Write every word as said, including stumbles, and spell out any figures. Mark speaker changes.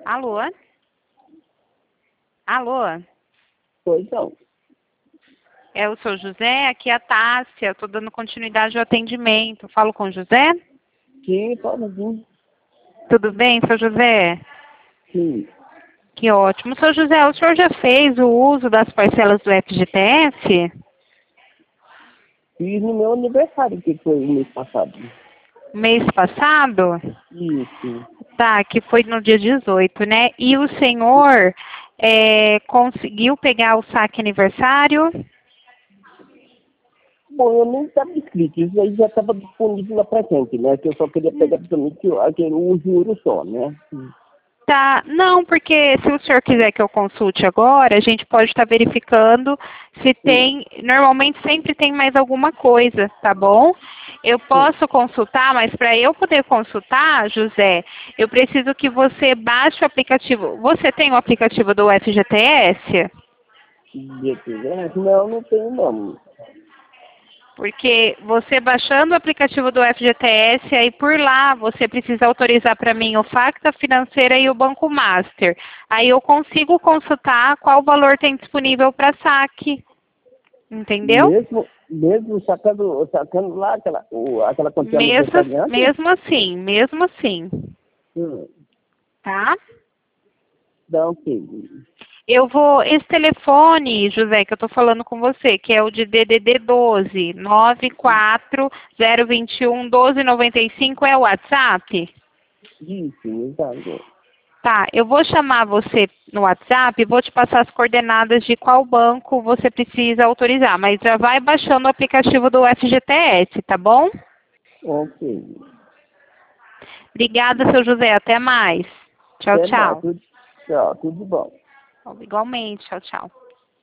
Speaker 1: Alô? Alô?
Speaker 2: Pois não.
Speaker 1: É o seu José? Aqui é a Tássia. Estou dando continuidade ao atendimento. Falo com o José?
Speaker 2: Sim, pode vir.
Speaker 1: Tudo bem, seu José?
Speaker 2: Sim.
Speaker 1: Que ótimo. Seu José, o senhor já fez o uso das parcelas do F G T S?
Speaker 2: Fiz no meu aniversário, que foi o mês passado.
Speaker 1: Mês passado?
Speaker 2: Isso.
Speaker 1: Tá, que foi no dia dezoito, né? E o senhor é, conseguiu pegar o saque aniversário?
Speaker 2: Bom, eu nem estava inscrito, isso aí já estava disponível na presente, né? Que eu só queria pegar principalmente o- aquele, o juro só, né?
Speaker 1: Tá, não, porque se o senhor quiser que eu consulte agora, a gente pode estar verificando se
Speaker 2: Sim,
Speaker 1: tem, normalmente sempre tem mais alguma coisa, tá bom? Eu
Speaker 2: sim.
Speaker 1: posso consultar, mas para eu poder consultar, José, eu preciso que você baixe o aplicativo. Você tem o aplicativo do F G T S?
Speaker 2: Dia que vem? Não, não tenho não.
Speaker 1: Porque você baixando o aplicativo do F G T S, aí por lá você precisa autorizar para mim o Facta Financeira e o Banco Master. Aí eu consigo consultar qual valor tem disponível para saque. Entendeu?
Speaker 2: Mesmo, mesmo sacando, sacando lá aquela, o, aquela quantia
Speaker 1: Mesmo,
Speaker 2: aniversariante?
Speaker 1: mesmo assim, mesmo assim.
Speaker 2: Hum,
Speaker 1: Tá?
Speaker 2: não, ok.
Speaker 1: Eu vou. Esse telefone, José, que eu estou falando com você, que é o de D D D doze, nove quatro zero dois um, doze noventa e cinco, é o WhatsApp?
Speaker 2: Isso, exato.
Speaker 1: Tá, eu vou chamar você no WhatsApp e vou te passar as coordenadas de qual banco você precisa autorizar, mas já vai baixando o aplicativo do F G T S, tá bom?
Speaker 2: Ok.
Speaker 1: Obrigada, seu José. Até mais. Tchau,
Speaker 2: Até mais.
Speaker 1: tchau.
Speaker 2: Tudo, tchau, tudo bom.
Speaker 1: Igualmente. Tchau, tchau.